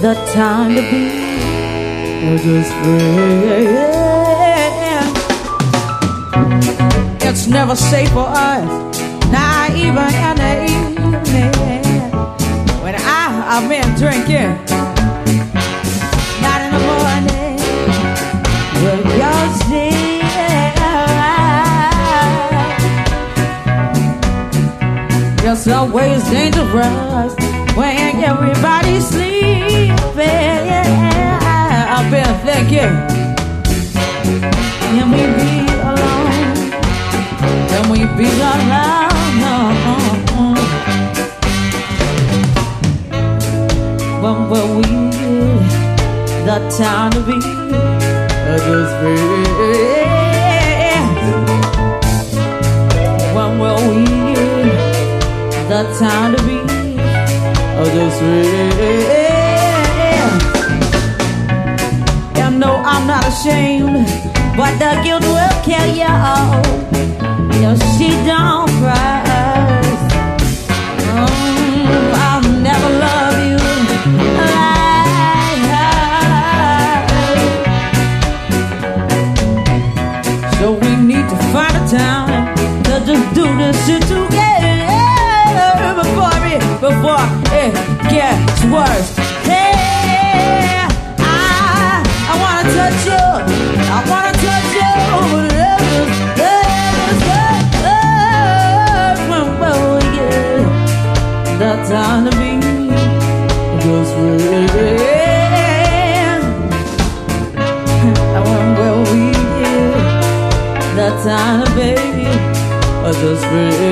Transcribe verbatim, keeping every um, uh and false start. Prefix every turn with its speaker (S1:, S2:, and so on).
S1: the time to be just free. It's never safe for us, not even in the evening. When I, I've been drinking, not in the morning, when you're still. It's always dangerous when everybody's sleeping. I've been thinking, can we be alone? Can we be alone? When will we get the time to be just free? When will we get the time to be just free? No, I'm not ashamed, but the guilt will kill you. No, she don't cry. Mm, I'll never love you like her. So we need to find a time to just do this shit together before it, before it gets worse. Hey. I wanna touch you, I wanna touch you, love, love, love, love, yeah. The time to be just real. When will we get the time to be just real?